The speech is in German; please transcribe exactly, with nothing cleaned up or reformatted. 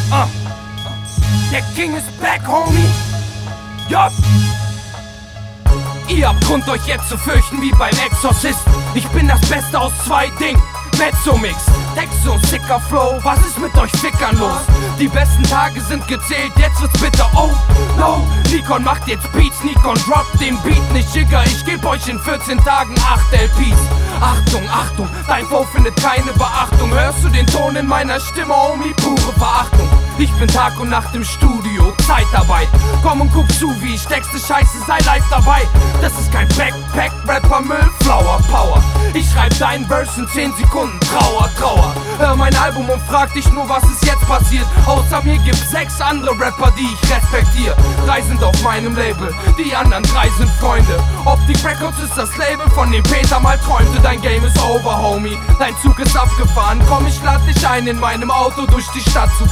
Uh. Der King ist back, homie. Yup. Ihr habt Grund, euch jetzt zu fürchten wie beim Exorzisten. Ich bin das Beste aus zwei Dingen. Mezzomix, Text und sicker Flow. Was ist mit euch Fickern los? Die besten Tage sind gezählt, jetzt wird's bitter. Oh, no. Nikon macht jetzt Beats, Nikon droppt den Beat nicht, Jigger. Ich geb euch in vierzehn Tagen acht L Ps. Achtung, Achtung, dein Flow findet keine Beachtung. Hörst du den Ton in meiner Stimme, Homie? Pure Verachtung. Ich bin Tag und Nacht im Studio, Zeitarbeit. Komm und guck zu, wie ich texte, Scheiße, sei live dabei. Das ist kein Backpack-Rapper-Müll, Flower Power. Ich schreib deinen Verse in zehn Sekunden, Trauer, Trauer. Hör mein Album und frag dich nur, was ist jetzt passiert. Außer mir gibt's sechs andere Rapper, die ich respektiere. Drei sind auf meinem Label, die anderen drei sind Freunde. Optik Records ist das Label, von dem Peter mal träumte. Dein Game ist over, Homie, dein Zug ist abgefahren. Komm, ich lad dich ein, in meinem Auto durch die Stadt zu